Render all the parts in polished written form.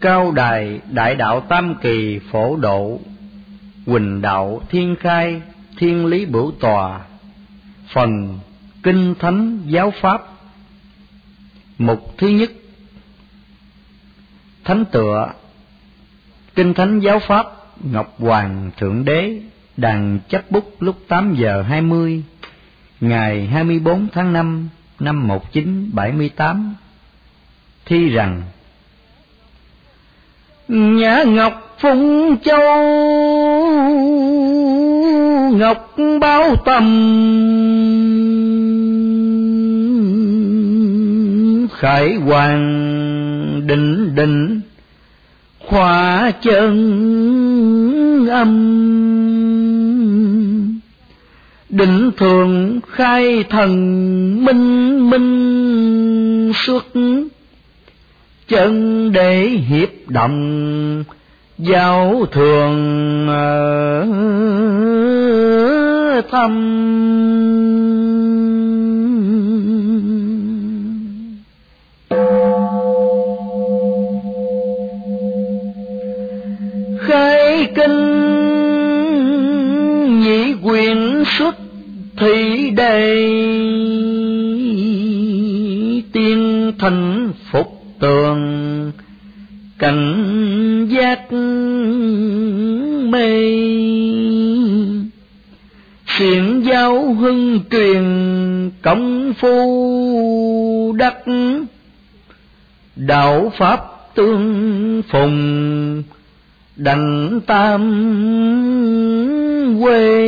Cao đài đại đạo tam kỳ phổ độ, Huỳnh đạo thiên khai thiên lý bửu tòa. Phần kinh thánh giáo pháp. Mục thứ nhất. Thánh tựa. Kinh thánh giáo pháp Ngọc Hoàng Thượng Đế đàn chấp bút lúc 8:20 ngày 24 tháng 5 năm 1978 thi rằng: Nhã Ngọc Phụng Châu, ngọc báo tâm, khải hoàng định định, khóa chân âm, định thường khai thần minh minh xuất, chân để hiệp động giáo thường thâm. Khai kinh nhị quyền xuất thị đề, tiên thành phục tường cảnh giác mê, xiển giáo hưng truyền công phu đắc, đạo pháp tương phùng đảnh tam quê.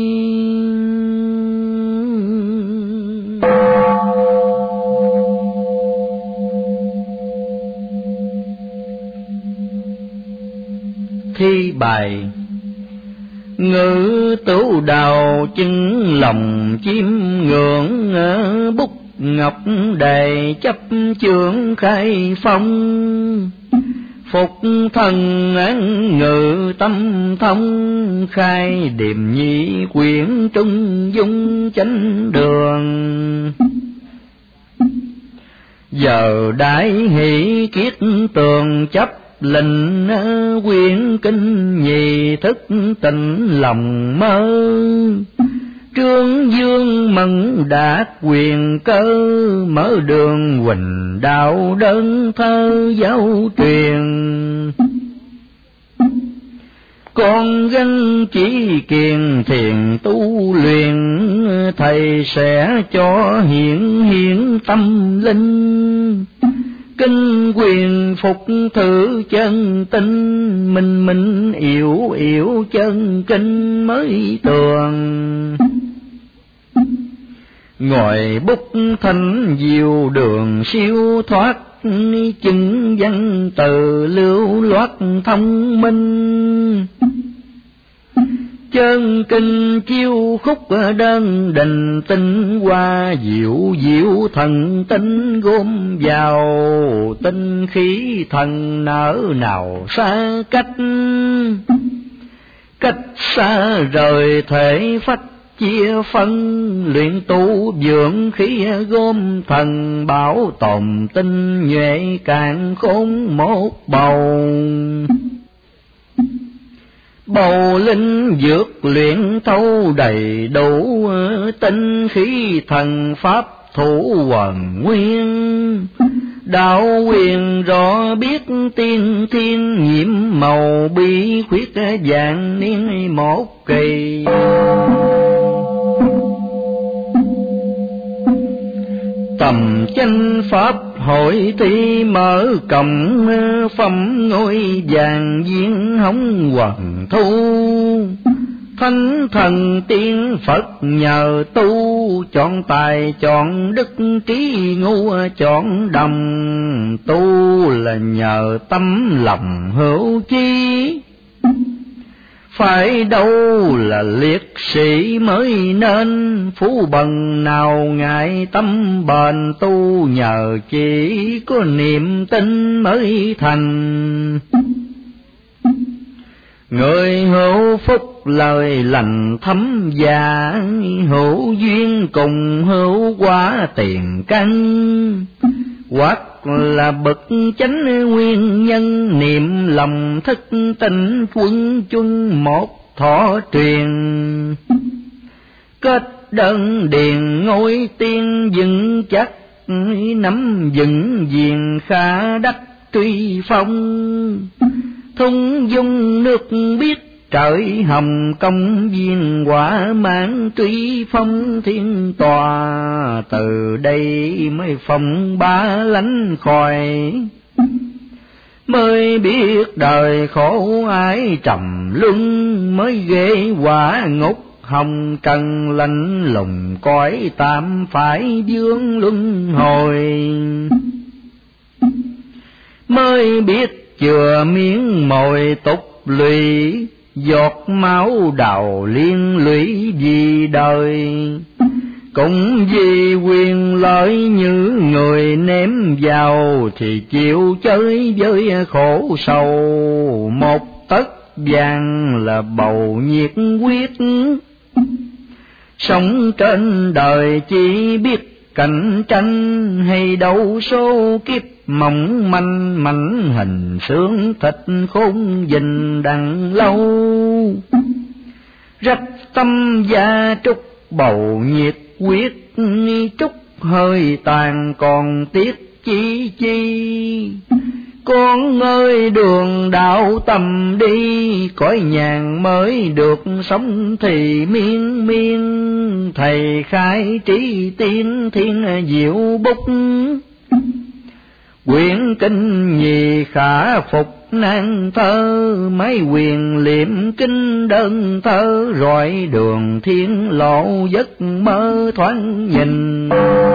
Thi bài. Ngự tửu đào chứng lòng chim ngưỡng, bút ngọc đầy chấp chướng khai phong, phục thần án ngự tâm thông, khai điềm nhị quyển trung dung chánh đường. Giờ đại hỷ kiết tường chấp lệnh, quyển kinh nhì thức tịnh lòng mơ, trương dương mẫn đạt quyền cơ, mở đường huỳnh đạo đơn thơ giáo truyền. Con gánh chỉ kiền thiền tu luyện, thầy sẽ cho hiển tâm linh, kinh quyền phục thử chân tinh, minh yểu chân kinh mới tường. Ngồi bút thanh diệu đường siêu thoát, chứng văn từ lưu loát thông minh, chân kinh chiêu khúc đơn đình tinh hoa, diệu thần tinh gom vào, tinh khí thần nở nào xa cách, cách xa rời thể phách chia phân, luyện tu dưỡng khí gom thần, bảo tồn tinh nhuệ cạn khôn một bầu. Bầu linh dược luyện thâu đầy đủ, tinh khí thần pháp thủ quần nguyên, đạo quyền rõ biết tiên thiên nhiễm màu, bí khuyết dạng niên một kỳ. Tầm chánh pháp hội thi mở cổng, phẩm ngôi vàng viên hống hoàng thu, thánh thần tiên Phật nhờ tu, chọn tài chọn đức trí ngu chọn đồng, tu là nhờ tâm lòng hữu chi, phải đâu là liệt sĩ mới nên, phú bần nào ngại tâm bền, tu nhờ chỉ có niềm tin mới thành. Người hữu phúc lời lành thấm dạ, hữu duyên cùng hữu quả tiền căn, hoặc là bậc chánh nguyên nhân, niệm lòng thức tinh quân chuân một thọ truyền. Kết đơn điền ngôi tiên vững chắc, nắm vững diền kha đắc truy phong. Thung dung nước biết trời hồng, công viên quả mãn truy phong thiên tòa. Từ đây mới phong ba lánh khỏi, mới biết đời khổ ái trầm luân. Mới ghê quả ngục hồng trần, lạnh lùng cõi tạm phải vương luân hồi. Mới biết chừa miếng mồi tục lụy, giọt máu đào liên lụy vì đời. Cũng vì quyền lợi như người ném vào, thì chịu chơi với khổ sầu. Một tấc vàng là bầu nhiệt quyết, sống trên đời chỉ biết cạnh tranh. Hay đấu số kiếp mỏng manh, mảnh hình xương thịt khôn dình đằng lâu. Rách tâm gia trúc bầu nhiệt quyết, trúc hơi tàn còn tiếc chi chi. Con ơi đường đạo tầm đi, cõi nhàn mới được sống thì miên miên. Thầy khai trí tiên thiên diệu bút, quyển kinh nhì khả phục nan thơ. Mấy quyền liệm kinh đơn thơ, rọi đường thiên lộ giấc mơ thoáng nhìn.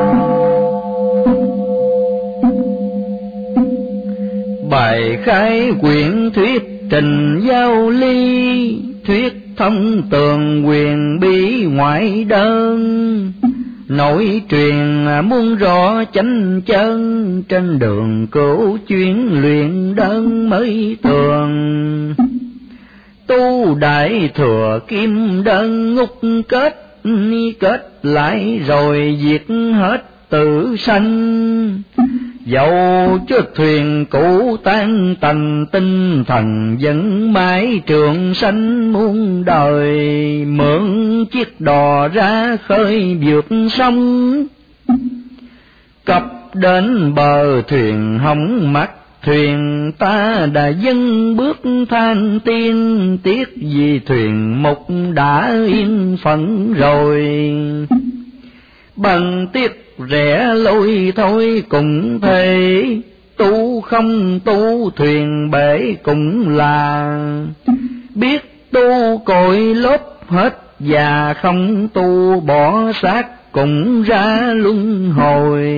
Bài khai quyển thuyết trình giao ly, thuyết thông tường quyền bí ngoại đơn. Nội truyền muốn rõ chánh chân, trên đường cửu chuyên luyện đơn mới tường. Tu đại thừa kim đơn ngúc kết, kết lại rồi diệt hết tử sanh. Dẫu cho thuyền cũ tan tành, tinh thần vẫn mãi trường sanh muôn đời. Mượn chiếc đò ra khơi vượt sông, cập đến bờ thuyền hỏng mắt. Thuyền ta đã dâng bước than tiên, tiếc vì thuyền mục đã yên phận rồi. Bằng tiếc rẽ lối thôi cũng thế, tu không tu thuyền bể cũng là. Biết tu cội lốp hết, và không tu bỏ xác cũng ra luân hồi.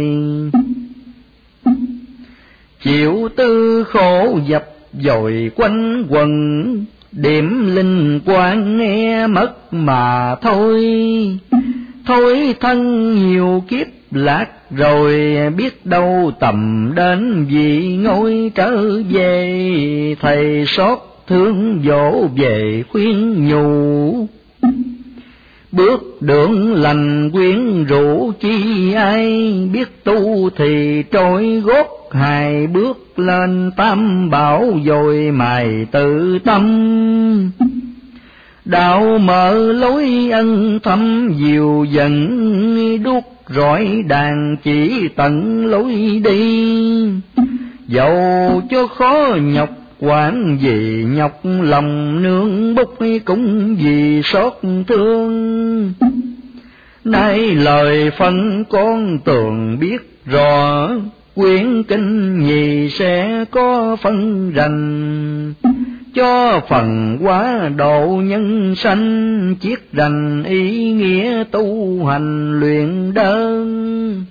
Chịu tư khổ dập dội quanh quần, điểm linh quan nghe mất mà thôi. Thôi thân nhiều kiếp lạc rồi, biết đâu tầm đến vì ngôi trở về. Thầy xót thương dỗ về khuyên nhủ, bước đường lành quyến rũ chi ai. Biết tu thì trôi gót 2 bước lên tam bảo, rồi mài tự tâm. Đạo mở lối ân thâm dìu dần, đuốc rọi đàn chỉ tận lối đi. Dẫu cho khó nhọc quản gì nhọc, lòng nương bút cũng vì xót thương. Nay lời phân con tường biết rõ, quyển kinh nhì sẽ có phân rành. Cho phần quá độ nhân sanh, chiết rành ý nghĩa tu hành luyện đơn.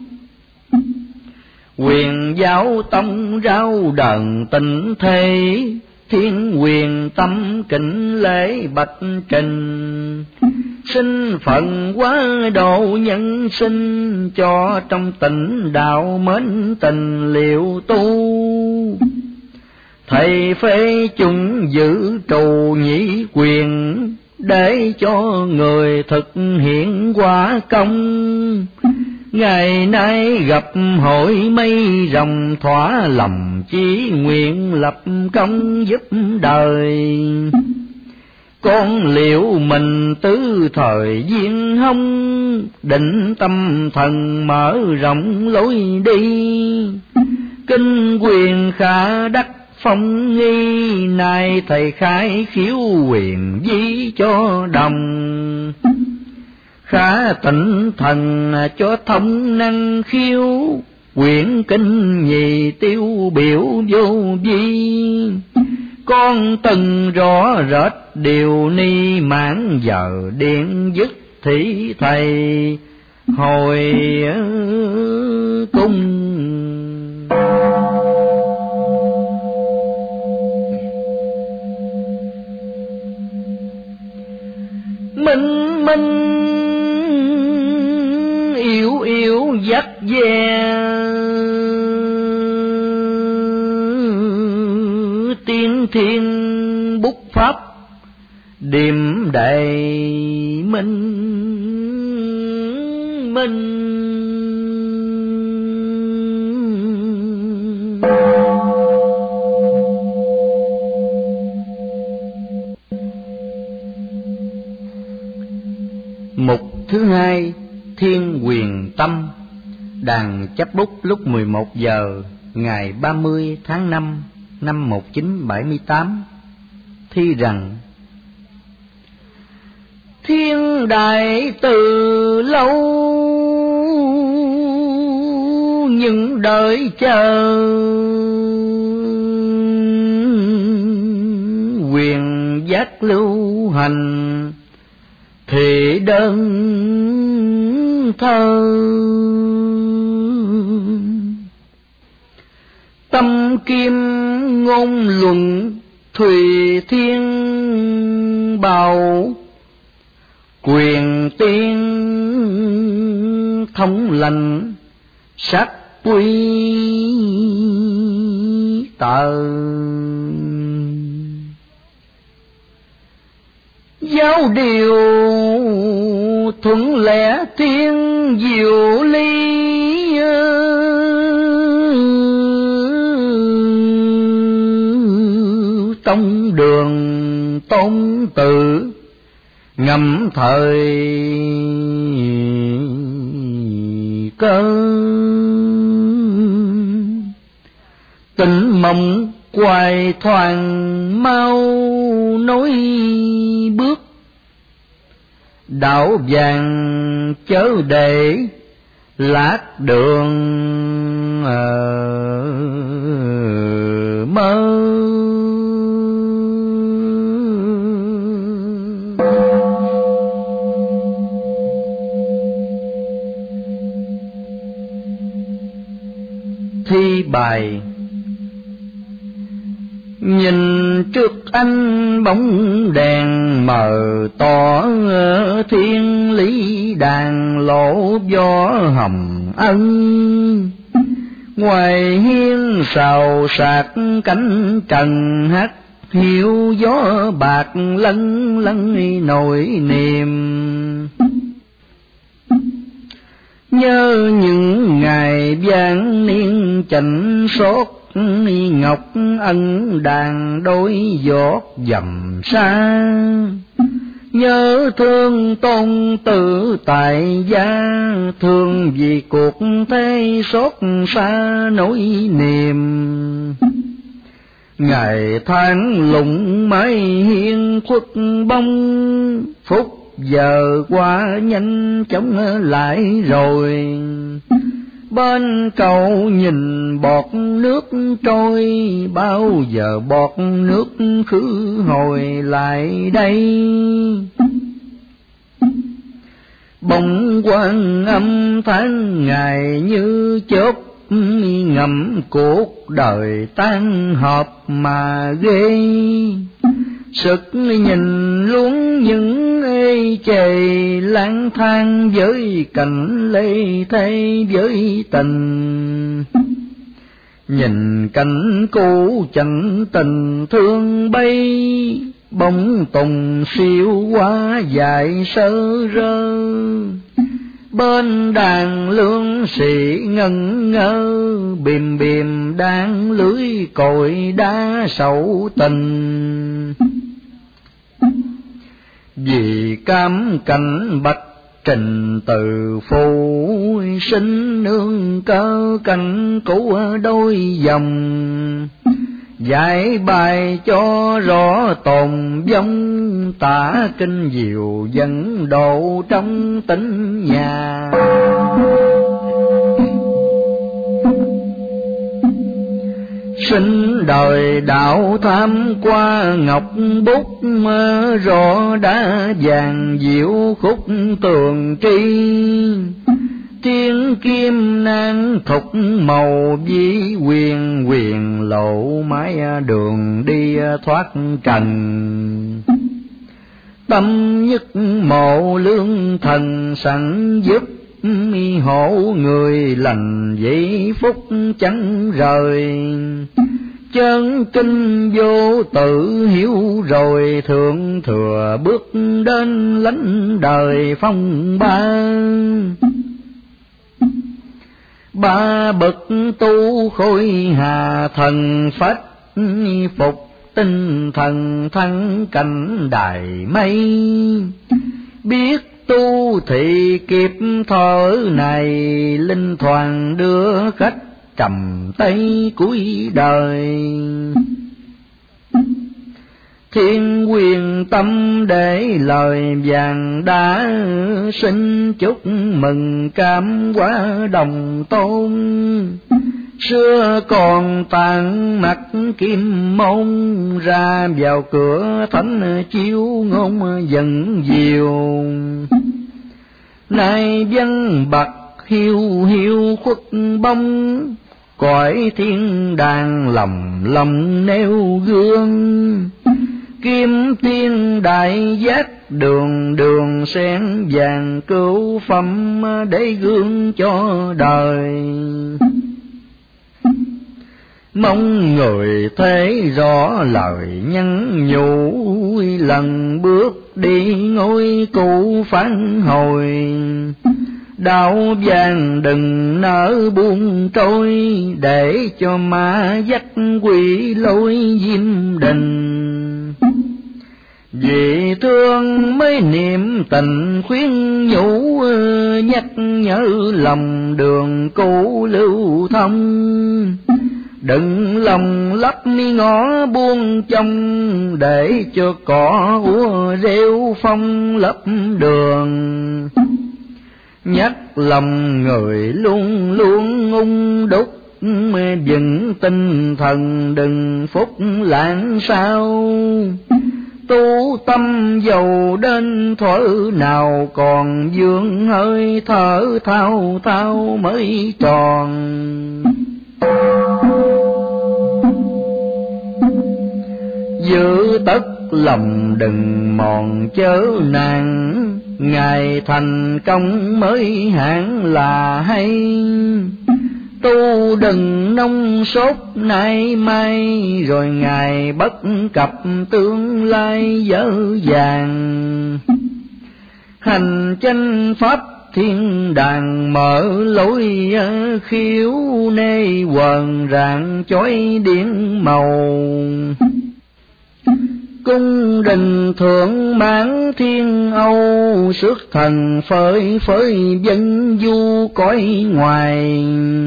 Quyền giáo tông rao đờn tình thế, thiên quyền tâm kính lễ bạch trình. Sinh phận quá độ nhân sinh, cho trong tịnh đạo mến tình liệu tu. Thầy phê chúng giữ trù nhĩ quyền, để cho người thực hiện quả công. Ngày nay gặp hội mây rồng, thỏa lòng chí nguyện lập công giúp đời. Con liệu mình tứ thời duyên hông, định tâm thần mở rộng lối đi. Kinh quyền khả đắc phong nghi, nay thầy khai khiếu quyền di cho đồng. Khả tịnh thần cho thông năng khiếu, quyển kinh nhì tiêu biểu vô vi. Con từng rõ rệt điều ni, mãn giờ điện dứt thị thầy hồi cung. Minh minh yếu yếu dắt ve, tiên thiên bút pháp điểm đầy minh minh. Mục thứ hai, Thiên Quyền Tâm. Đàn chấp bút lúc 11 giờ ngày 30 tháng 5 năm 1978. Thi rằng: Thiên đại từ lâu những đợi chờ, quyền giác lưu hành thì đơn thơ. Tâm kim ngôn luận thùy thiên bảo, quyền tiên thông lành sát quy tờ. Giáo điều thuận lẽ thiên diệu ly, tông đường tôn tử ngầm thời cơ. Tình mộng hoài thoảng mau nối bước, đạo vàng chớ để lạc đường mơ. Thi bài. Nhìn trước anh bóng đèn mờ tỏ, thiên lý đàn lộ gió hồng ân. Ngoài hiên xào xạc cánh trần hát, hiu gió bạc lân lân nỗi niềm. Nhớ những ngày vang niên chạnh xót, ngọc ân đàn đôi giọt dầm xa. Nhớ thương tôn tử tại gia, thương vì cuộc thế xót xa nỗi niềm. Ngày tháng lụng mái hiên khuất bóng, phút giờ qua nhanh chóng lại rồi. Bên cầu nhìn bọt nước trôi, bao giờ bọt nước khứ hồi lại đây. Bỗng Quan Âm tháng ngày như chớp, ngậm cuộc đời tan hợp mà ghê. Sực nhìn luôn những ê chề lang thang, với cảnh lê thay với tình. Nhìn cảnh cũ chẳng tình thương bay, bóng tùng siêu quá dài sơ rơ. Bên đàn lương sĩ ngân ngơ, bìm bìm đan lưới cội đá sầu tình. Vì cam cảnh bạch trình từ phụ, sinh nương cơ cảnh cũ đôi dòng. Giải bài cho rõ tồn vong, tả kinh diệu dẫn độ trong tỉnh nhà. Sinh đời đạo tham qua ngọc bút, rõ đã vàng diệu khúc tường tri. Thiên kim nan thục màu vi quyền, quyền lộ mái đường đi thoát trần. Tâm nhất mộ lương thần sẵn giúp, hộ người lành dĩ phúc chẳng rời. Chân kinh vô tự hiểu rồi, thượng thừa bước đến lánh đời phong ba. Ba bậc tu khôi hà thần phách, phục tinh thần thăng cảnh đài mây. Biết tu thì kịp thở này, linh thoảng đưa khách trầm tay cuối đời. Thiên quyền tâm để lời vàng đã, xin chúc mừng cam quá đồng tôn. Xưa còn tàn mặt kim môn, ra vào cửa thánh chiếu ngôn dần diều. Nay dân bậc hiu hiu khuất bông, cõi thiên đàng lầm lầm nêu gương. Kim tiên đại giác đường đường sen vàng cứu phẩm, để gương cho đời. Mong người thấy rõ lời nhắn nhủ, lần bước đi ngôi cụ phản hồi. Đạo vàng đừng nỡ buông trôi, để cho ma dắt quỷ lối diêm đình. Vì thương mới niệm tình khuyên nhủ, nhắc nhớ lòng đường cũ lưu thông. Đừng lòng lấp mi ngõ buông trong, để cho cỏ úa rêu phong lấp đường. Nhắc lòng người luôn luôn ung đúc, vững tinh thần đừng phúc lãng sao. Tu tâm dầu đến thuở nào, còn vương hơi thở thao thao mới tròn. Giữ tất lòng đừng mòn chớ nàng, ngày thành công mới hẳn là hay. Tu đừng nông sốt nay mai, rồi ngày bất cập tương lai dở dàng. Hành chánh pháp thiên đàng mở lối, khiếu nê quần rạng chói điển màu. Cung đình thượng mãn thiên âu, sức thần phơi phới dân du cõi ngoài.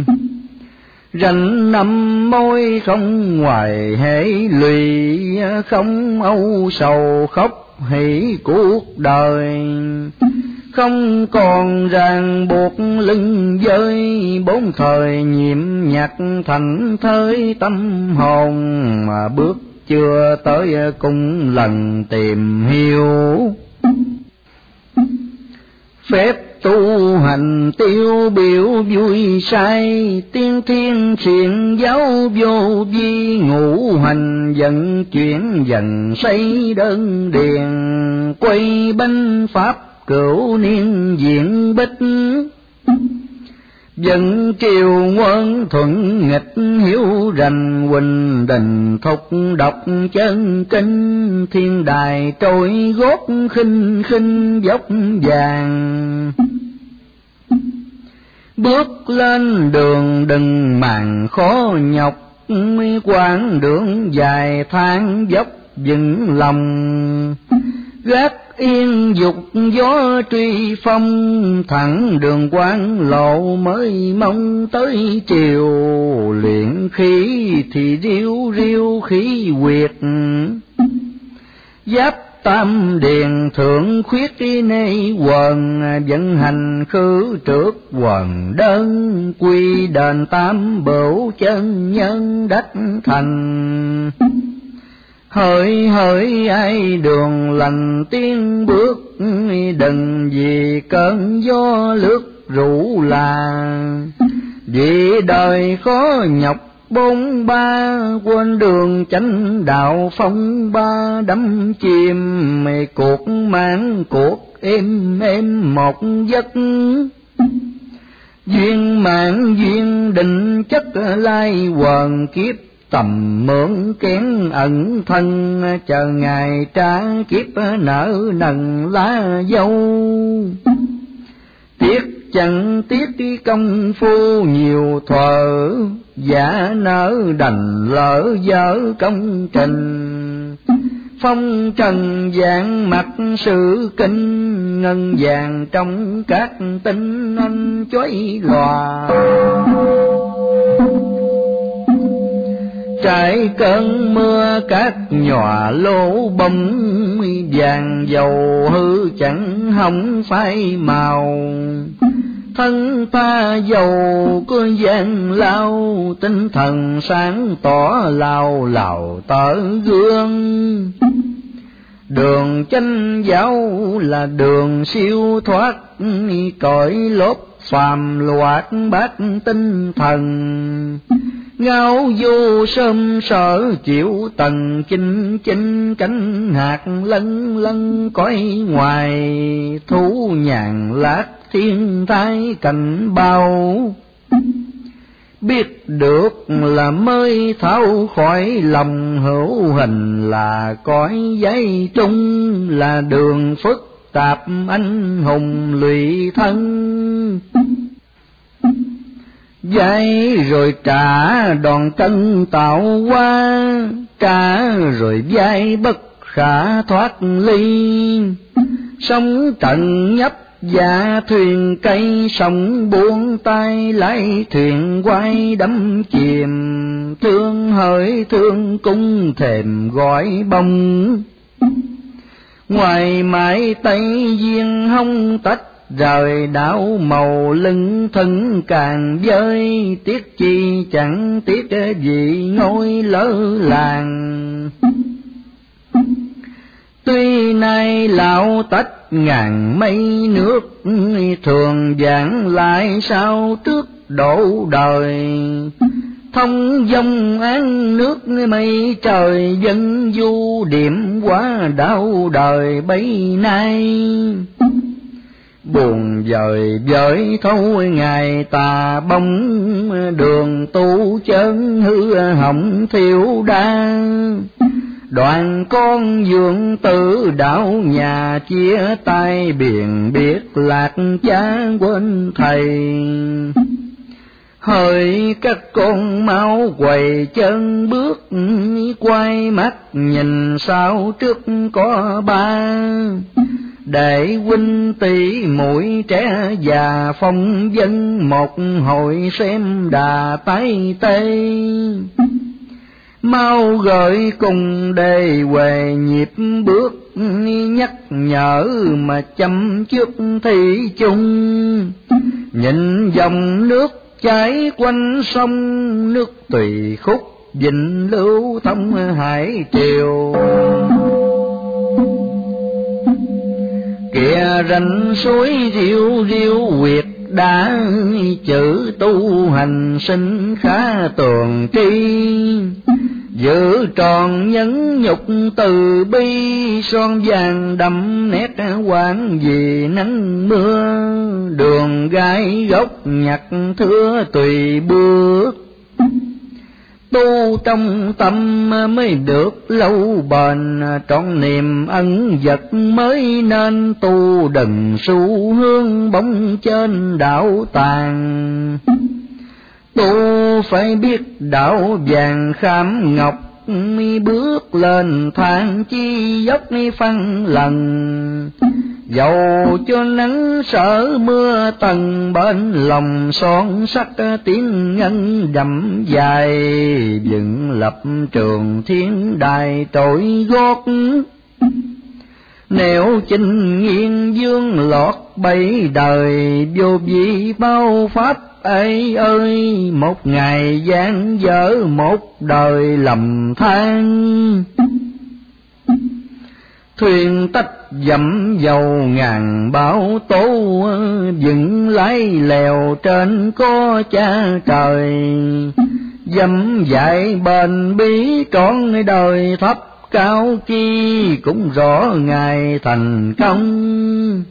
Rành nằm môi không ngoài hệ lụy, không âu sầu khóc hỷ cuộc đời. Không còn ràng buộc lưng dơi, bốn thời nhiệm nhạc thành thới tâm hồn. Mà bước chưa tới cung lần tìm hiểu, phép tu hành tiêu biểu vui sai. Tiên thiên thiện giáo vô vi, ngũ hành vận chuyển dần xây đơn điền. Quay bánh pháp cửu niên diện bích, dân triều quân thuận nghịch hiếu rành. Huỳnh đình thục đọc chân kinh, thiên đài trôi gót khinh khinh dốc vàng. Bước lên đường đừng màng khó nhọc, quãng đường dài thang dốc vững lòng. Gác yên dục gió truy phong, thẳng đường quan lộ mới mong tới chiều. Luyện khí thì riu riu khí quyệt, giáp tam điền thượng khuyết nê quần. Vận hành khứ trước quần đơn, quy đền tam bửu chân nhân đắc thành. Hỡi hỡi ai đường lành tiến bước, đừng vì cơn gió lướt rủ là. Vì đời khó nhọc bôn ba, quên đường chánh đạo phong ba. Đắm chìm cuộc mang cuộc êm một giấc, duyên mạng duyên định chất lai quần kiếp. Tầm mượn kén ẩn thân, chờ ngày trả kiếp nợ nần lá dâu. Tiếc chẳng tiếc công phu nhiều thuở, giả nỡ đành lỡ dở công trình. Phong trần dạng mặt sự kinh, ngân vàng trong các tinh anh chói lòa. Trải cơn mưa cát nhòa lỗ bông, vàng dầu hư chẳng hỏng phai màu. Thân ta dầu có gian lao, tinh thần sáng tỏ lào lào tở gương. Đường chánh giáo là đường siêu thoát, cõi lốp phàm loạt bát tinh thần. Ngao du sớm sở chịu tầng chinh chinh, cánh hạt lân lân cõi ngoài. Thú nhàn lát thiên thái cảnh bao, biết được là mới tháo khỏi lòng. Hữu hình là cõi giấy trung, là đường phức tạp anh hùng lụy thân. Dạy rồi trả đòn cân tạo qua, trả rồi dạy bất khả thoát ly. Sóng trận nhấp dạ thuyền cây, sóng buông tay lái thuyền quay đắm chìm. Thương hỡi thương cung thềm gọi bông, ngoài mãi tây duyên hông tách. Rời đảo màu lưng thân càng vơi, tiếc chi chẳng tiếc gì ngôi lỡ làng. Tuy nay lão tách ngàn mây nước, thường giảng lại sao trước độ đời. Thông dông án nước mây trời, dân du điểm quá đau đời bấy nay. Buồn vời vời thâu ngày tà bóng, đường tu chân hư hỏng thiếu đa. Đoàn con dưỡng tử đạo nhà, chia tay biển biệt lạc cha quên thầy. Hỡi các con mau quầy chân bước, quay mắt nhìn sau trước có ba. Để huynh tỷ muội trẻ già phong dân, một hội xem đà tái tê. Mau gợi cùng đề huề nhịp bước, nhắc nhở mà chăm chút thị chung. Nhìn dòng nước chảy quanh sông, nước tùy khúc vịnh lưu thông hải triều. Kìa ranh suối riu riu huyệt đã, chữ tu hành sinh khá tường tri. Giữ tròn nhẫn nhục từ bi, son vàng đậm nét quán vì nắng mưa. Đường gai gốc nhặt thưa tùy bước, tu trong tâm mới được lâu bền, trọn niềm ân vật mới nên tu, đừng xu hướng bóng trên đạo tàng. Tu phải biết đạo vàng khảm ngọc, bước lên thang chi dốc phân lần. Dầu cho nắng sợ mưa tầng, bên lòng son sắc tiếng ngân đậm dài, dựng lập trường thiên đài trội gót. Nếu chinh nghiêng dương lọt bảy đời, vô vi bao pháp ấy ơi, một ngày gian dở một đời lầm than. Thuyền tách dẫm dầu ngàn bão tố, dựng lái lèo trên có cha trời. Dẫm dại bền bí trọn đời, thấp cao chi cũng rõ ngày thành công.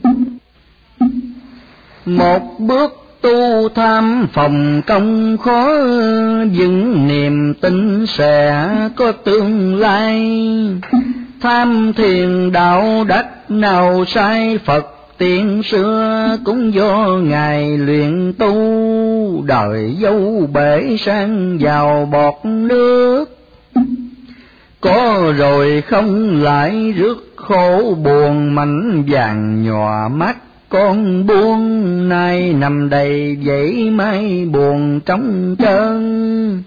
Một bước tu tham phòng công khó, vững niềm tin sẽ có tương lai. Tham thiền đạo đắc nào sai, Phật tiên xưa cũng do Ngài luyện tu. Đời dâu bể sang vào bọt nước, có rồi không lại rước khổ buồn. Mảnh vàng nhòa mắt con buông, nay nằm đầy dãy mai buồn trống trơn.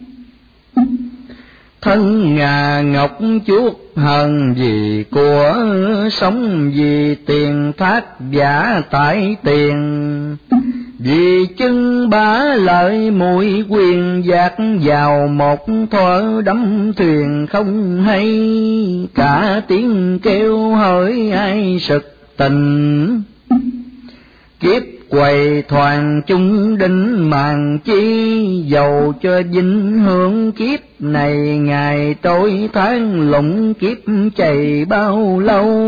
Thân ngà ngọc chuốt hờn vì của, sống vì tiền thác giả tại tiền. Vì chân bá lợi mũi quyền, dạt vào một thuở đắm thuyền không hay. Cả tiếng kêu hỡi ai sực tình, kiếp quầy thoàn chung đinh màn chi. Dầu cho vinh hưởng kiếp này, ngày trôi tháng lụng kiếp chày bao lâu.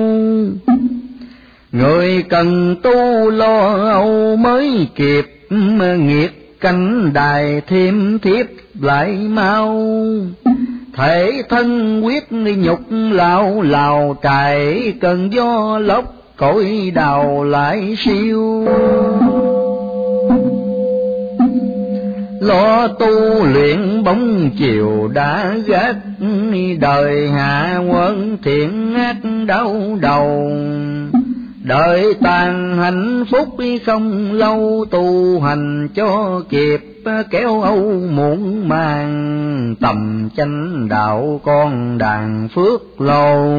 Người cần tu lo âu mới kịp, nghiệt canh đài thêm thiếp lại mau. Thể thân quyết nhục lao lào trải, cần gió lốc cõi đào lại siêu. Lo tu luyện bóng chiều đã gác, đời hạ quân thiện ác đau đầu. Đời tàn hạnh phúc không lâu, tu hành cho kịp kéo âu muộn màng. Tầm chánh đạo con đàn phước lâu,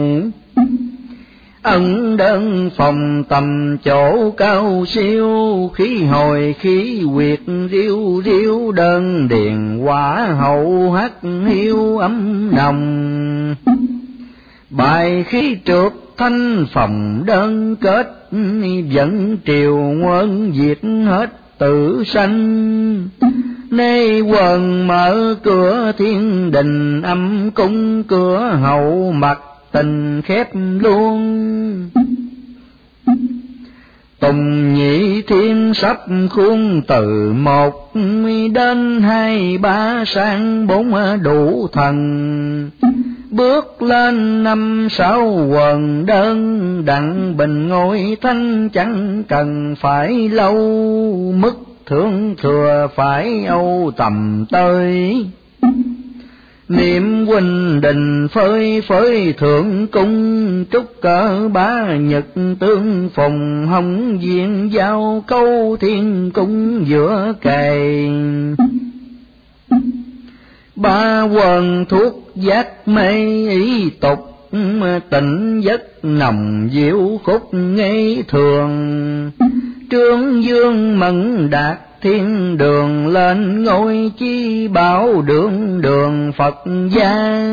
ẩn đơn phòng tầm chỗ cao siêu. Khí hồi khí quyệt riêu riêu, đơn điền quả hậu hắc hiu ấm nồng. Bài khí trượt thanh phòng đơn kết, dẫn triều quân diệt hết tử sanh. Nay quần mở cửa thiên đình, âm cung cửa hậu mặt tình khép luôn. Tùng nhị thiên sắp khuôn từ một, đến hai ba sang bốn đủ thần. Bước lên năm sáu quần đơn, đặng bình ngôi thanh chẳng cần phải lâu. Mức thượng thừa phải âu tầm tới, niệm huynh đình phơi phới thượng cung. Trúc cỡ bá nhật tương phùng, hồng diện giao câu thiên cung giữa kề. Ba quần thuốc giác mê ý tục, tỉnh giấc nồng diệu khúc ngây thường. Trương dương mẫn đạt thiên đường, lên ngôi chi bảo đường đường Phật gia.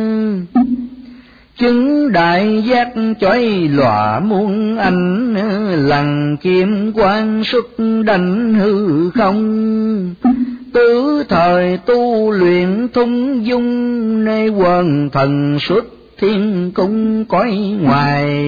Chứng đại giác chói lòa muôn ánh, lằng kim quang xuất đảnh hư không. Tứ thời tu luyện thung dung, nay quần thần xuất thiên cung cõi ngoài.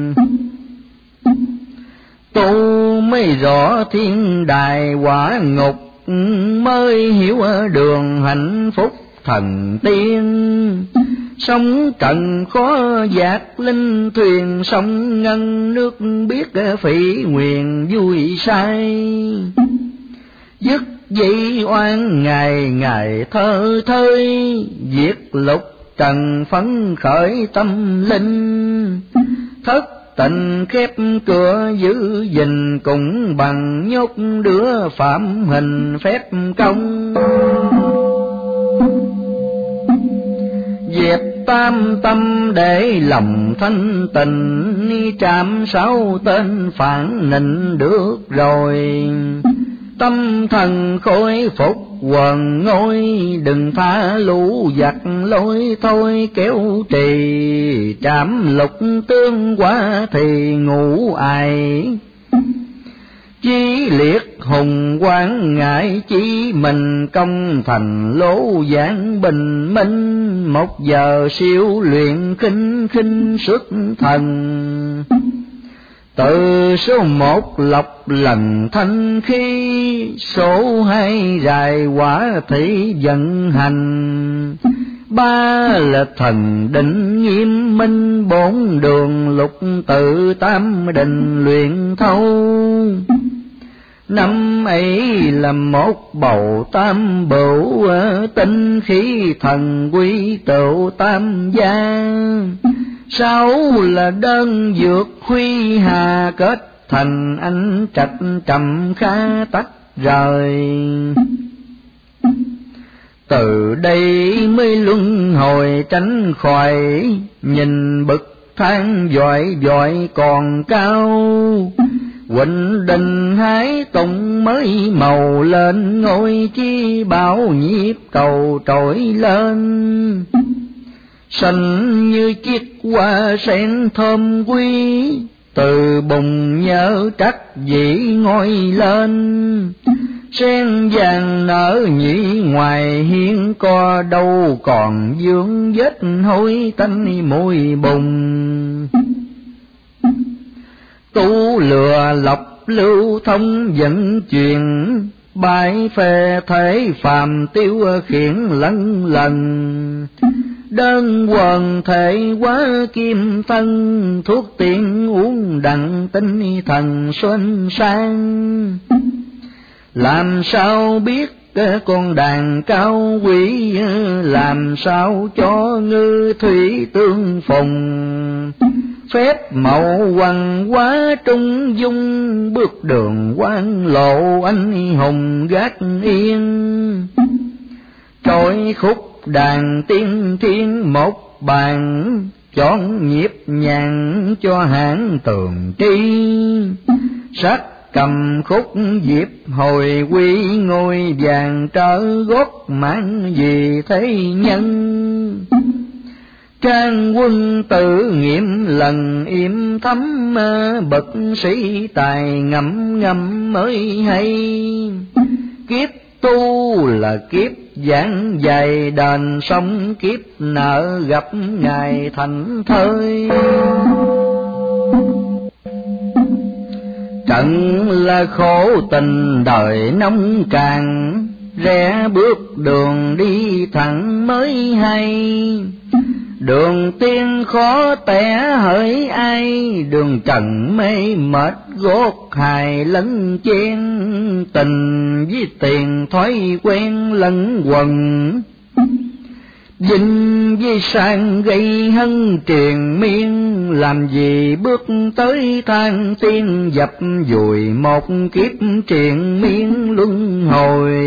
Tu mới rõ thiên đài quả ngục, mới hiểu đường hạnh phúc thần tiên. Sông trần khó dạt linh thuyền, sông ngân nước biết phỉ nguyền vui say. Dứt dĩ oan ngày ngày thơ thơi, diệt lục trần phấn khởi tâm linh. Thất tình khép cửa giữ gìn, cũng bằng nhốt đứa phạm hình phép công. Dẹp tam tâm để lòng thanh tịnh, trảm sáu tên phản nịnh được rồi. Tâm thần khôi phục quần ngôi, đừng tha lũ giặc lối thôi kéo trì. Trảm lục tương quá thì ngủ ai, chí liệt hùng quang ngại chí mình. Công thành lỗ giảng bình minh, một giờ siêu luyện khinh khinh xuất thần. Từ số một lọc lần thanh khí, số hai rài quả thị vận hành. Ba là thần định nghiêm minh, bốn đường lục tự tam định luyện thâu. Năm ấy là một bầu tam bửu, tinh khí thần quy tựu tam gia. Sáu là đơn dược huy hà, kết thành anh trạch trầm kha tách rời. Từ đây mới luân hồi tránh khỏi, nhìn bậc thang dọi dọi còn cao. Huỳnh đình hái tùng mới màu lên, ngôi chi bảo nhịp cầu trỗi lên. Xanh như chiếc hoa sen thơm quý, từ bùn nhớ trắc dĩ ngoi lên. Sen vàng nở nhị ngoài hiên co, đâu còn vương vết hôi tanh mùi bùn. Tu lừa lọc lưu thông vận chuyển, bãi phê thể phàm tiêu khiển lân lần. Đơn quần thể quá kim thân, thuốc tiên uống đặng tinh thần xuân sang. Làm sao biết con đàn cao quý, làm sao cho ngư thủy tương phùng. Phép mậu hoàng quá trung dung, bước đường quan lộ anh hùng gác yên. Trôi khúc đàn tiên thiên một bàn, chọn nhịp nhàng cho hãng tường tri. Sắc cầm khúc diệp hồi quy, ngôi vàng trở gót mang gì thế nhân. Trang quân tự nghiệm lần im thấm, bậc sĩ tài ngẫm ngâm mới hay. Kiếp tu là kiếp giảng dày, đền sông kiếp nợ gặp ngày thành thơi. Trận là khổ tình đời nông tràn, rẽ bước đường đi thẳng mới hay. Đường tiên khó tẻ hỡi ai, đường trần mê mệt gót hài lẫn chen. Tình với tiền thói quen lẫn quần, vinh với sang gây hân triền miên. Làm gì bước tới thang tiên, dập dùi một kiếp triền miên luân hồi.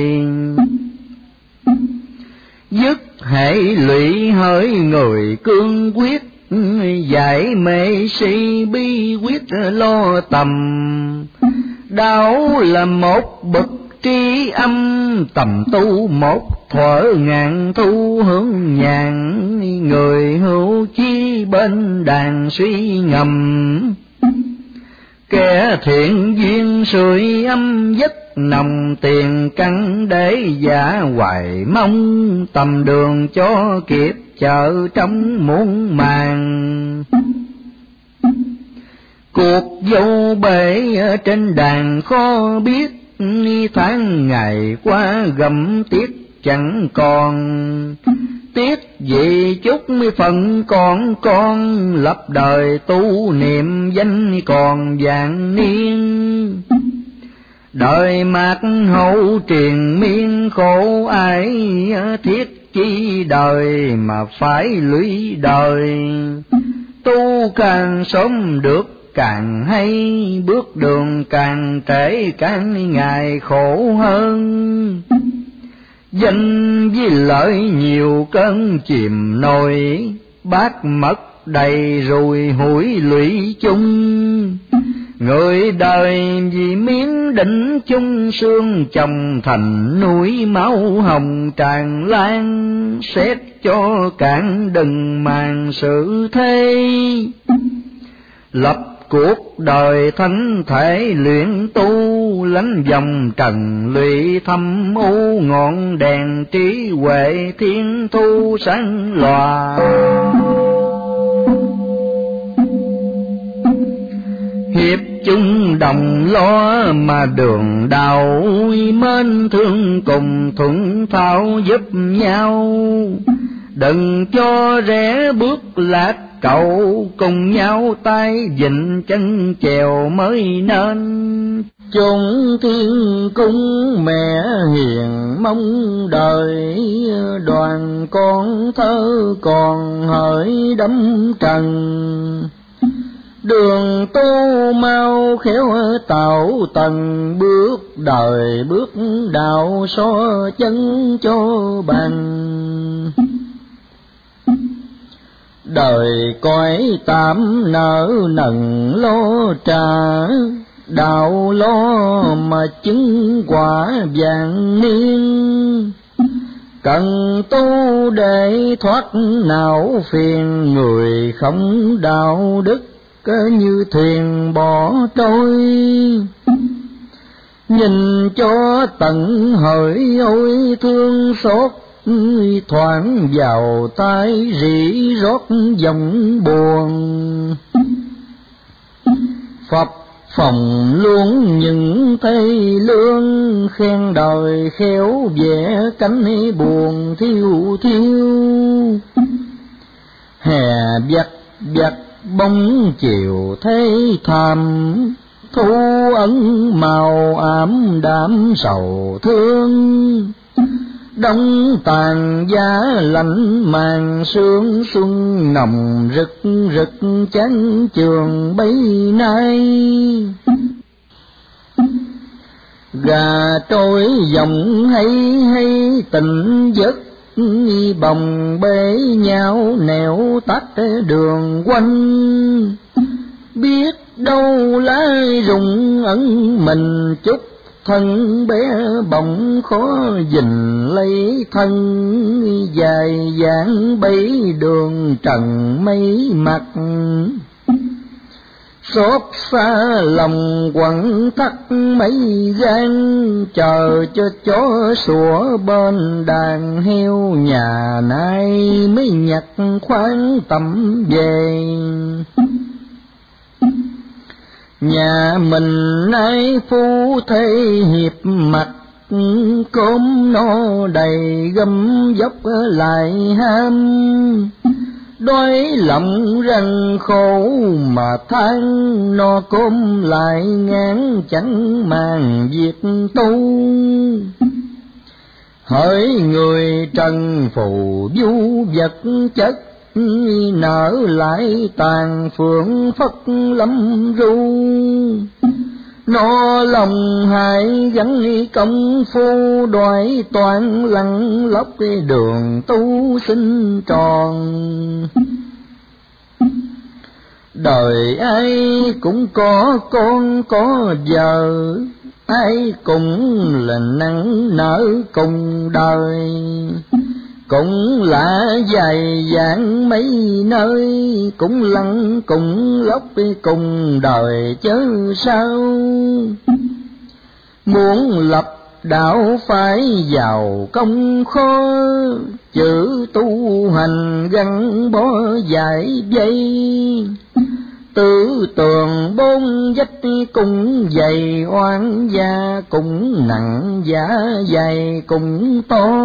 Dứt hệ lụy hỡi người cương quyết, giải mê si bi quyết lo tầm. Đạo là một bậc tri âm, tầm tu một thuở ngàn thu hướng nhàn. Người hữu chi bên đàn suy ngầm, kẻ thiện duyên sưởi âm giấc nồng. Tiền căn để giả hoài mong, tầm đường cho kịp chợ trong muôn màng. Cuộc dâu bể trên đàn khó biết, tháng ngày qua gầm tiết chẳng còn. Tiếc vì chút phần con lập đời tu niệm danh còn vạn niên. Đời mạt hậu triền miên khổ ai, thiết chi đời mà phải lụy đời. Tu càng sớm được càng hay, bước đường càng trễ càng ngày khổ hơn. Danh với lợi nhiều cơn chìm nổi, bát mất đầy rồi hủi lụy chung. Người đời vì miếng đỉnh chung xương chồng thành núi, máu hồng tràn lan, xét cho cạn đừng màng sự thế. Lập cuộc đời thánh thể luyện tu, lánh dòng trần lụy thâm u, ngọn đèn trí huệ thiên thu sáng lòa. Hiệp chung đồng lo mà đường đạo, mến thương cùng thuận thao giúp nhau. Đừng cho rẽ bước lạc cậu, cùng nhau tay vịn chân chèo mới nên. Chốn thiên cung mẹ hiền mong đời, đoàn con thơ còn hỡi đắm trần. Đường tu mau khéo tạo tầng, bước đời bước đạo so chân cho bằng. Đời cõi tạm nợ nần lo trả, đạo lo mà chứng quả vạn niên. Cần tu để thoát não phiền, người không đạo đức như thuyền bỏ trôi. Nhìn cho tận hỡi ôi thương xót, thoảng vào tay rỉ rót dòng buồn. Phập phòng luôn những thây lương, khen đời khéo vẽ cánh buồn thiêu thiêu. Hè vặt vặt bóng chiều thấy thầm, thu ẩn màu ảm đạm sầu thương. Đông tàn giá lạnh màn sương, xuân nồng rực rực chán trường bấy nay. Gà trôi dòng hay hay tỉnh giấc, bồng bế nhau nẻo tắt đường quanh. Biết đâu lá rụng ẩn mình chút, thân bé bỗng khó gìn lấy thân. Dài dáng bấy đường trần mây mặt, xót xa lòng quặn thắt mấy gan. Chờ cho chó sủa bên đàn heo, nhà nay mới nhặt khoáng tẩm về. Nhà mình nay phu thê hiệp mặt, cơm no đầy gấm dốc lại ham. Đói lòng răng khổ mà than, no cơm lại ngán chẳng màng việc tu. Hỡi người trần phù du vật chất, nở lại tàn phượng phất lâm ru. Nó lòng hại gắn công phu, đoái toan lăn lóc đường tu sinh tròn. Đời ai cũng có con có vợ, ai cũng là nắng nở cùng đời. Cũng lạ dài dáng mấy nơi, cũng lăn cũng lóc cùng đời chớ sao. Muốn lập đạo phải vào công khó, chữ tu hành gắn bó dài dây. Tứ tường bốn vách cũng dày, oan gia cũng nặng, giá dày cũng to.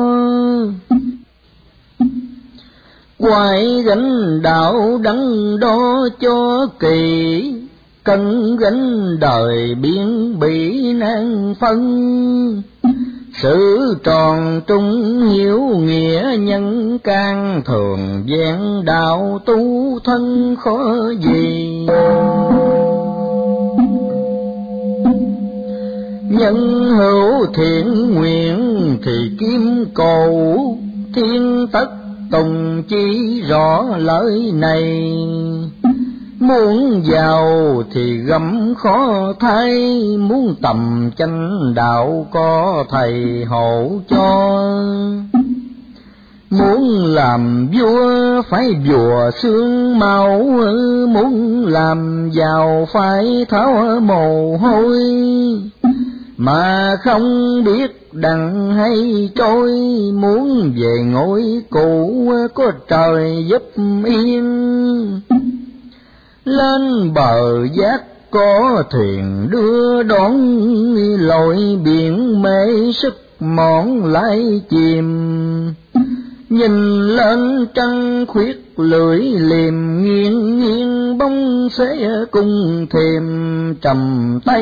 Quay gánh đạo đắn đo cho kỳ, cân gánh đời biến bị nan phân. Sự tròn trung hiếu nghĩa nhân can, thường gian đạo tu thân khó gì. Nhân hữu thiện nguyện thì kim cầu, thiên tất tùng chỉ rõ lời này. Muốn giàu thì gấm khó thay, muốn tầm chánh đạo có thầy hộ cho. Muốn làm vua phải vùa xương máu, muốn làm giàu phải tháo mồ hôi. Mà không biết đặng hay trôi, muốn về ngôi cũ có trời giúp yên. Lên bờ giác có thuyền đưa đón, lội biển mê sức mòn lại chìm. Nhìn lên trăng khuyết lưỡi liềm, nghiêng nghiêng bóng sẽ cùng thềm trầm tay.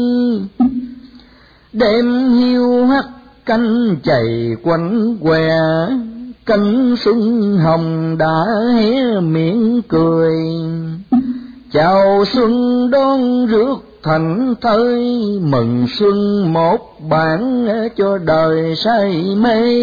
Đêm hiu hắt cánh chày quanh què, cánh xuân hồng đã hé miệng cười. Chào xuân đón rước thành thơi, mừng xuân một bản cho đời say mê.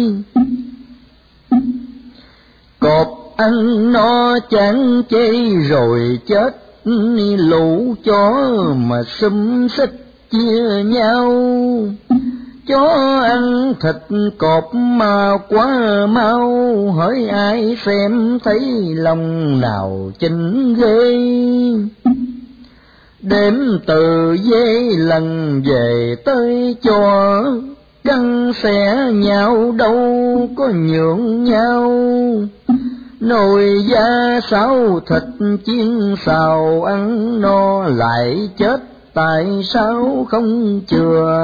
Cọp ăn no chán chê rồi chết, lũ chó mà xúm xích chia nhau. Chó ăn thịt cọp mà quá mau, hỏi ai xem thấy lòng nào chinh ghê. Đêm từ dê lần về tới cho, căng xẻ nhau đâu có nhượng nhau. Nồi da xáo thịt chiên xào ăn no lại chết, tại sao không chừa.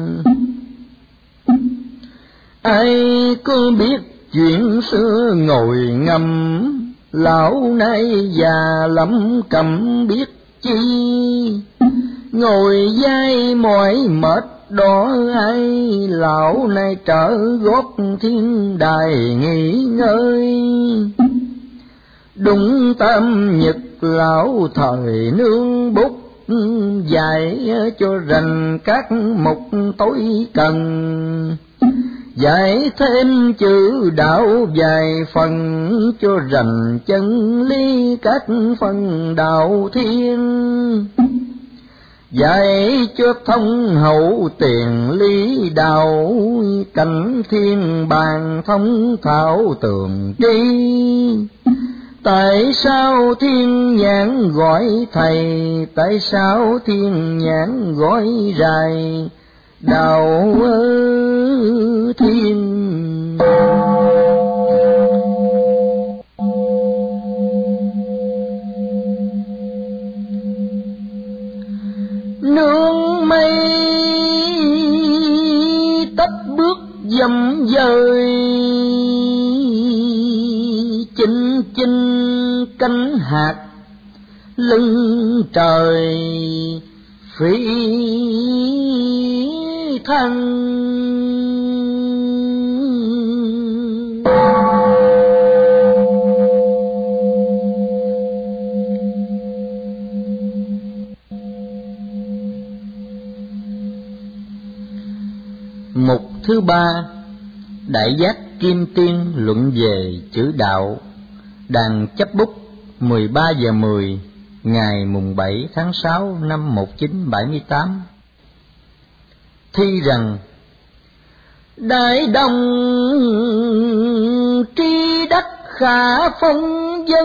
Ai có biết chuyện xưa ngồi ngâm, lão nay già lắm cầm biết chi. Ngồi vai mỏi mệt đó ai, lão nay trở gót thiên đài nghỉ ngơi. Đúng tam nhật lão thời nương bút, dạy cho rành các mục tối cần. Dạy thêm chữ đạo vài phần, cho rành chân lý các phần đạo thiên. Dạy cho thông hậu tiền lý đạo, cảnh thiên bàn thông thảo tường tri. Tại sao thiên nhãn gọi thầy, tại sao thiên nhãn gọi rài, đạo thiên. Nương mây tấp bước dầm dời, chinh chinh cánh hạt lưng trời phi thân. Mục thứ ba, Đại Giác Kim Tiên luận về chữ đạo. Đàn chấp bút 13:10 ngày mùng 7 tháng 6 năm 1978. Thi rằng: Đại đồng tri đắc khả phong dân,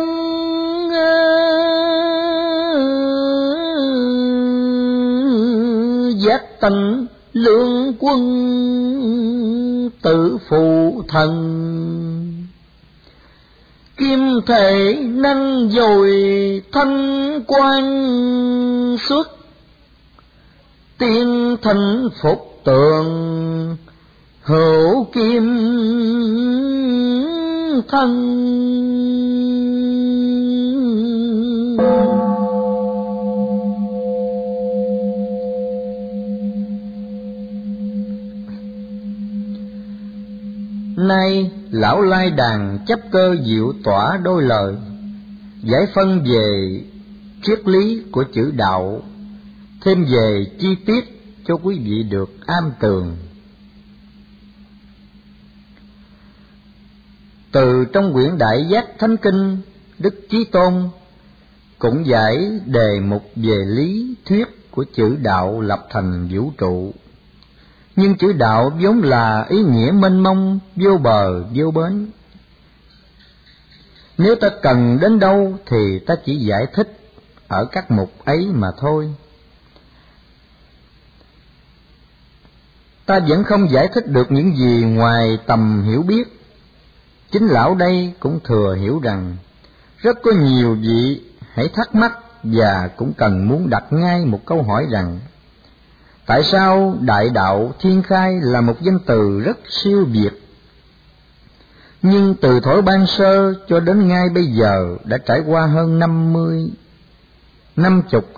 giác tánh lương quân tự phụ thần. kim thể năng dồi thanh quan xuất, tiên thanh phục tượng hữu kim thân. Nay lão lai đàn chấp cơ diệu tỏa đôi lời, giải phân về triết lý của chữ đạo, thêm về chi tiết cho quý vị được am tường. Từ trong quyển Đại Giác Thánh Kinh, Đức Chí Tôn cũng giải đề mục về lý thuyết của chữ đạo lập thành vũ trụ. Nhưng chữ đạo vốn là ý nghĩa mênh mông, vô bờ vô bến. Nếu ta cần đến đâu thì ta chỉ giải thích ở các mục ấy mà thôi. Ta vẫn không giải thích được những gì ngoài tầm hiểu biết. Chính lão đây cũng thừa hiểu rằng rất có nhiều vị hãy thắc mắc và cũng cần muốn đặt ngay một câu hỏi rằng: tại sao đại đạo thiên khai là một danh từ rất siêu việt, nhưng từ thuở ban sơ cho đến ngay bây giờ đã trải qua hơn 50 năm,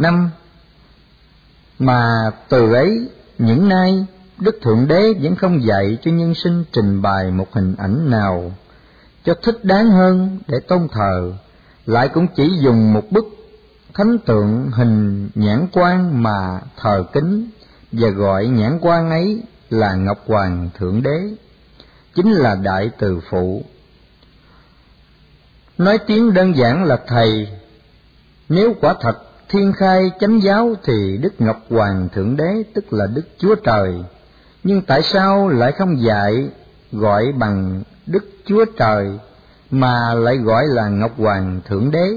mà từ ấy những nay Đức Thượng Đế vẫn không dạy cho nhân sinh trình bày một hình ảnh nào cho thích đáng hơn để tôn thờ, lại cũng chỉ dùng một bức thánh tượng hình nhãn quan mà thờ kính, và gọi nhãn quan ấy là Ngọc Hoàng Thượng Đế, chính là Đại Từ Phụ. Nói tiếng đơn giản là thầy. Nếu quả thật thiên khai chánh giáo thì Đức Ngọc Hoàng Thượng Đế tức là Đức Chúa Trời, nhưng tại sao lại không dạy gọi bằng Đức Chúa Trời mà lại gọi là Ngọc Hoàng Thượng Đế?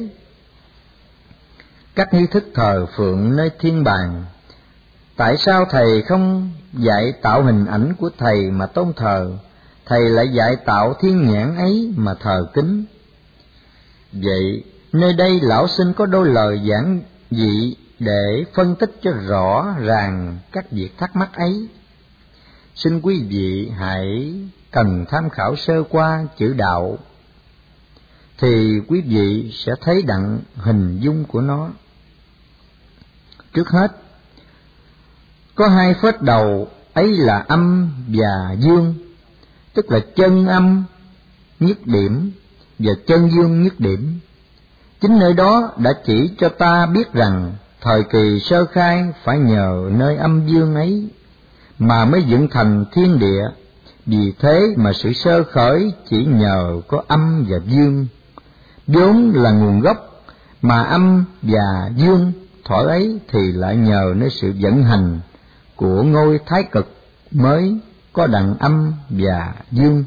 Các nghi thức thờ phượng nơi thiên bàn, tại sao thầy không dạy tạo hình ảnh của thầy mà tôn thờ, thầy lại dạy tạo thiên nhãn ấy mà thờ kính? Vậy nơi đây lão xin có đôi lời giản dị để phân tích cho rõ ràng các việc thắc mắc ấy. Xin quý vị hãy cần tham khảo sơ qua chữ đạo, thì quý vị sẽ thấy đặng hình dung của nó. Trước hết, có hai phết đầu ấy là âm và dương, tức là chân âm nhất điểm và chân dương nhất điểm. Chính nơi đó đã chỉ cho ta biết rằng thời kỳ sơ khai phải nhờ nơi âm dương ấy mà mới dựng thành thiên địa. Vì thế mà sự sơ khởi chỉ nhờ có âm và dương, vốn là nguồn gốc, mà âm và dương thuở ấy thì lại nhờ nơi sự vận hành của ngôi thái cực mới có đặng âm và dương.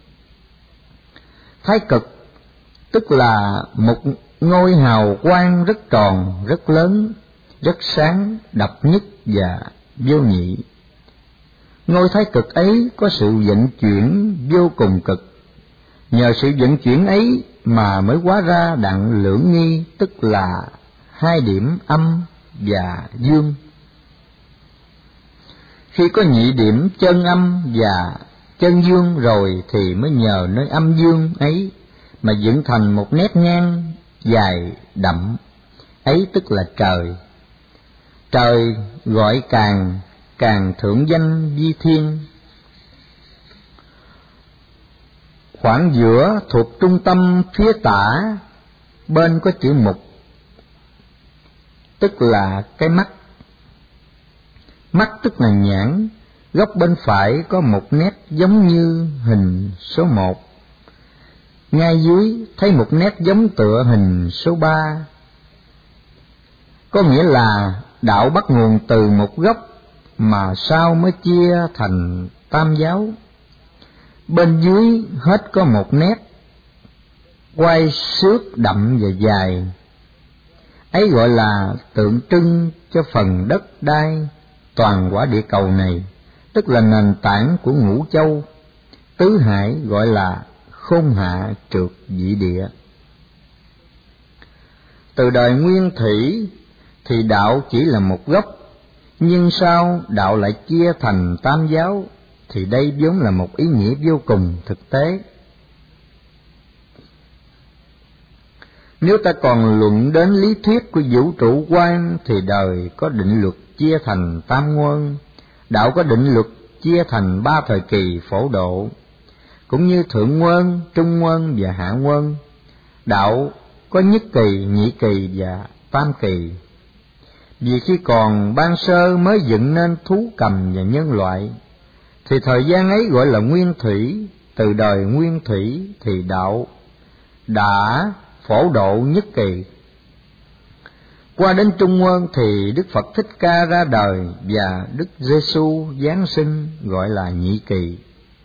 Thái cực tức là một ngôi hào quang rất tròn, rất lớn, rất sáng, độc nhất và vô nhị. Ngôi thái cực ấy có sự vận chuyển vô cùng cực, nhờ sự vận chuyển ấy mà mới hóa ra đặng lưỡng nghi, tức là hai điểm âm và dương. Khi có nhị điểm chân âm và chân dương rồi thì mới nhờ nơi âm dương ấy mà dựng thành một nét ngang dài đậm, ấy tức là trời. Trời gọi càng thượng danh vi thiên. Khoảng giữa thuộc trung tâm phía tả bên có chữ mục, tức là cái mắt. Mắt tức là nhãn, góc bên phải có một nét giống như hình số 1. Ngay dưới thấy một nét giống tựa hình số 3. Có nghĩa là đạo bắt nguồn từ một góc mà sau mới chia thành tam giáo. Bên dưới hết có một nét quay xước đậm và dài, ấy gọi là tượng trưng cho phần đất đai toàn quả địa cầu này, tức là nền tảng của ngũ châu. Tứ hải gọi là khôn hạ trượt dị địa. Từ đời nguyên thủy thì đạo chỉ là một gốc, nhưng sao đạo lại chia thành tam giáo, thì đây vốn là một ý nghĩa vô cùng thực tế. Nếu ta còn luận đến lý thuyết của vũ trụ quan thì đời có định luật chia thành tam nguyên, đạo có định luật chia thành 3 thời kỳ phổ độ, cũng như thượng nguyên, trung nguyên và hạ nguyên. Đạo có nhất kỳ, nhị kỳ và tam kỳ. Vì khi còn ban sơ mới dựng nên thú cầm và nhân loại, thì thời gian ấy gọi là nguyên thủy. Từ đời nguyên thủy thì đạo đã phổ độ nhất kỳ. Qua đến trung nguyên thì Đức Phật Thích Ca ra đời và Đức Giêsu giáng sinh, gọi là nhị kỳ.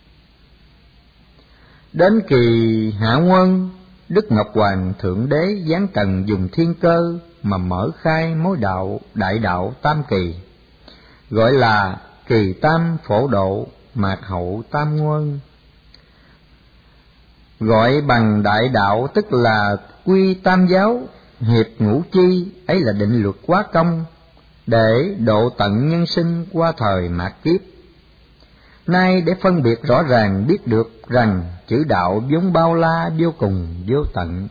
Đến kỳ hạ nguyên, Đức Ngọc Hoàng Thượng Đế giáng trần dùng thiên cơ mà mở khai mối đạo đại đạo tam kỳ, gọi là kỳ tam phổ độ mạt hậu tam nguyên. Gọi bằng đại đạo tức là quy tam giáo, hiệp ngũ chi, ấy là định luật quá công để độ tận nhân sinh qua thời mạt kiếp. Nay để phân biệt rõ ràng biết được rằng chữ đạo vốn bao la vô cùng vô tận.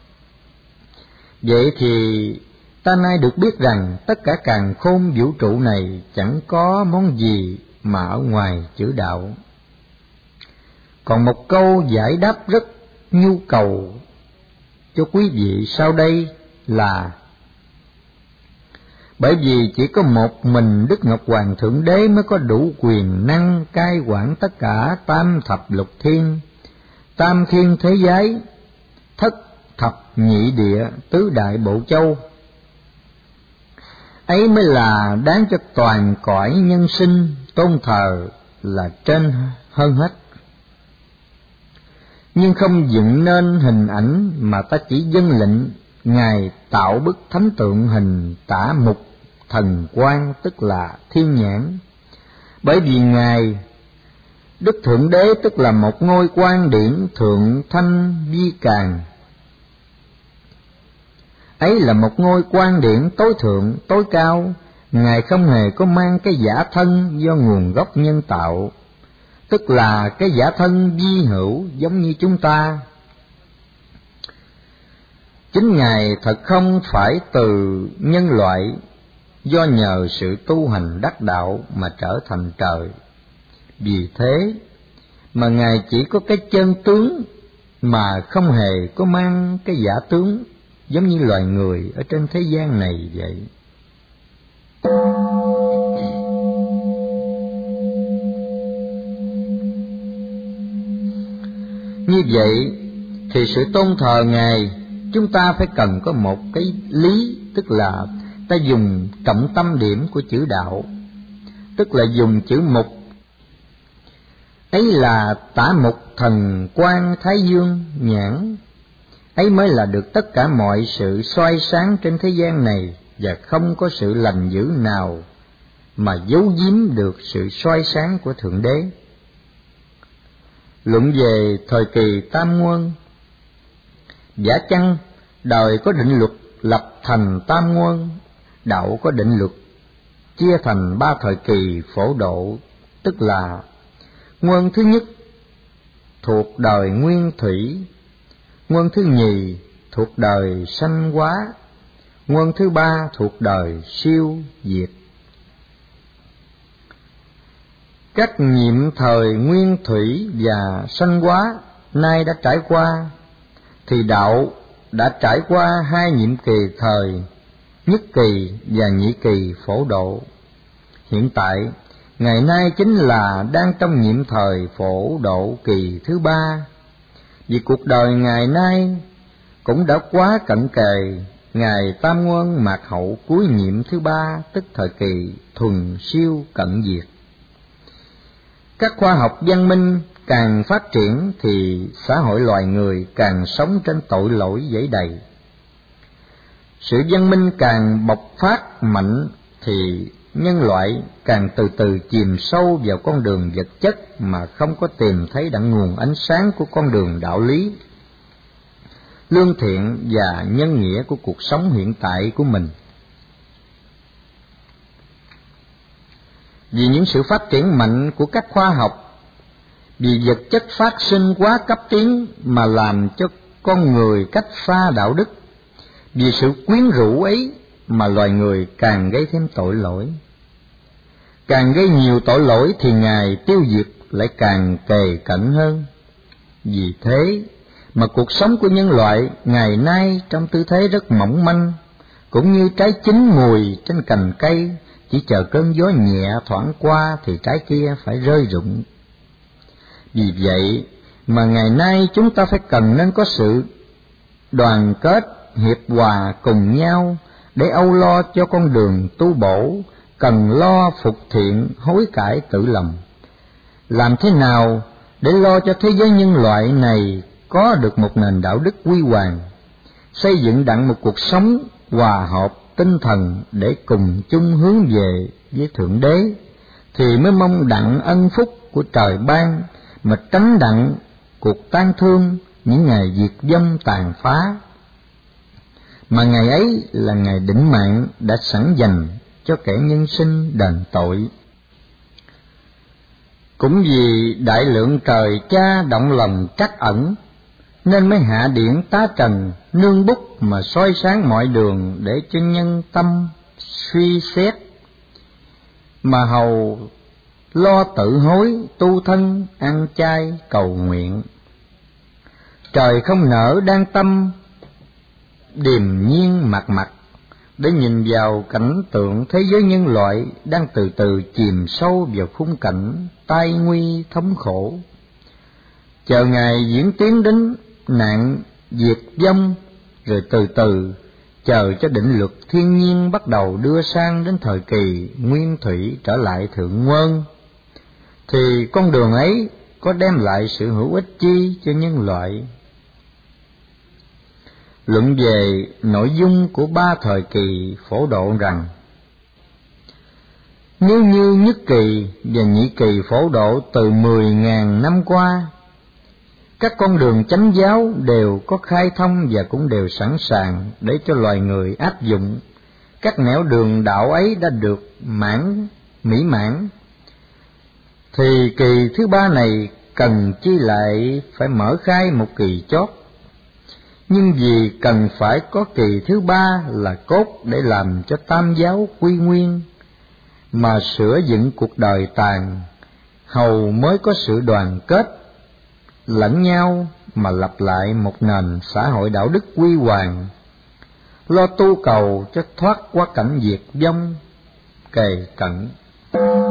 Vậy thì ta nay được biết rằng tất cả càn khôn vũ trụ này chẳng có món gì mà ở ngoài chữ đạo. Còn một câu giải đáp rất nhu cầu cho quý vị sau đây là: bởi vì chỉ có một mình Đức Ngọc Hoàng Thượng Đế mới có đủ quyền năng cai quản tất cả tam thập lục thiên, tam thiên thế giới, thất thập nhị địa, tứ đại bộ châu. Ấy mới là đáng cho toàn cõi nhân sinh tôn thờ là trên hơn hết. Nhưng không dựng nên hình ảnh mà ta chỉ dâng lệnh Ngài tạo bức thánh tượng hình tả mục thần quang, tức là thiên nhãn. Bởi vì Ngài Đức Thượng Đế tức là một ngôi quan điển thượng thanh vi càn. Ấy là một ngôi quan điển tối thượng tối cao. Ngài không hề có mang cái giả thân do nguồn gốc nhân tạo, tức là cái giả thân vi hữu giống như chúng ta. Chính Ngài thật không phải từ nhân loại, do nhờ sự tu hành đắc đạo mà trở thành trời. Vì thế mà Ngài chỉ có cái chân tướng mà không hề có mang cái giả tướng, giống như loài người ở trên thế gian này vậy. Như vậy thì sự tôn thờ Ngài, chúng ta phải cần có một cái lý, tức là ta dùng trọng tâm điểm của chữ đạo, tức là dùng chữ mục. Ấy là tả mục thần quang thái dương nhãn. Ấy mới là được tất cả mọi sự soi sáng trên thế gian này, và không có sự lành dữ nào mà giấu giếm được sự soi sáng của Thượng Đế. Luận về thời kỳ tam nguyên, giả chăng đời có định luật lập thành tam nguyên, đạo có định luật chia thành 3 thời kỳ phổ độ, tức là nguyên thứ nhất thuộc đời nguyên thủy, nguyên thứ nhì thuộc đời sanh hóa, nguyên thứ 3 thuộc đời siêu diệt. Các nhiệm thời nguyên thủy và sanh hóa nay đã trải qua, thì đạo đã trải qua 2 nhiệm kỳ thời nhất kỳ và nhị kỳ phổ độ. Hiện tại ngày nay chính là đang trong nhiệm thời phổ độ kỳ thứ 3. Vì cuộc đời ngày nay cũng đã quá cận kề ngày tam nguyên mạt hậu cuối nhiệm thứ 3, tức thời kỳ thuần siêu cận diệt. Các khoa học văn minh càng phát triển thì xã hội loài người càng sống trên tội lỗi dẫy đầy. Sự văn minh càng bộc phát mạnh thì nhân loại càng từ từ chìm sâu vào con đường vật chất mà không có tìm thấy đặng nguồn ánh sáng của con đường đạo lý. lương thiện và nhân nghĩa của cuộc sống hiện tại của mình. Vì những sự phát triển mạnh của các khoa học, vì vật chất phát sinh quá cấp tiến mà làm cho con người cách xa đạo đức, vì sự quyến rũ ấy mà loài người càng gây thêm tội lỗi. Càng gây nhiều tội lỗi thì ngày tiêu diệt lại càng kề cận hơn. Vì thế mà cuộc sống của nhân loại ngày nay trong tư thế rất mỏng manh, cũng như trái chín mùi trên cành cây, chỉ chờ cơn gió nhẹ thoảng qua thì trái kia phải rơi rụng. Vì vậy mà ngày nay chúng ta phải cần nên có sự đoàn kết, hiệp hòa cùng nhau để âu lo cho con đường tu bổ, cần lo phục thiện, hối cải tự lòng. Làm thế nào để lo cho thế giới nhân loại này có được một nền đạo đức quy hoàng, xây dựng đặng một cuộc sống hòa hợp tinh thần để cùng chung hướng về với Thượng Đế, thì mới mong đặng ân phúc của trời ban, mà tránh đặng cuộc tang thương những ngày diệt vong tàn phá. Mà ngày ấy là ngày định mạng đã sẵn dành cho kẻ nhân sinh đền tội. Cũng vì đại lượng trời cha động lòng trắc ẩn, nên mới hạ điển tá trần nương bút mà soi sáng mọi đường để cho nhân tâm suy xét, mà hầu lo tự hối tu thân ăn chay cầu nguyện. Trời không nỡ đang tâm điềm nhiên mặt mặt để nhìn vào cảnh tượng thế giới nhân loại đang từ từ chìm sâu vào khung cảnh tai nguy thống khổ, chờ ngày diễn tiến đến nạn diệt vong, rồi từ từ chờ cho định luật thiên nhiên bắt đầu đưa sang đến thời kỳ nguyên thủy trở lại thượng nguồn, thì con đường ấy có đem lại sự hữu ích chi cho nhân loại? Luận về nội dung của ba thời kỳ phổ độ rằng, nếu như nhất kỳ và nhị kỳ phổ độ từ 10.000 năm qua, các con đường chánh giáo đều có khai thông và cũng đều sẵn sàng để cho loài người áp dụng. Các nẻo đường đạo ấy đã được mỹ mãn, thì kỳ thứ ba này cần chi lại phải mở khai một kỳ chót. Nhưng vì cần phải có kỳ thứ ba là cốt để làm cho tam giáo quy nguyên, mà sửa dựng cuộc đời tàn, hầu mới có sự đoàn kết lẫn nhau mà lập lại một nền xã hội đạo đức quy hoàng, lo tu cầu cho thoát qua cảnh diệt vong kề cận.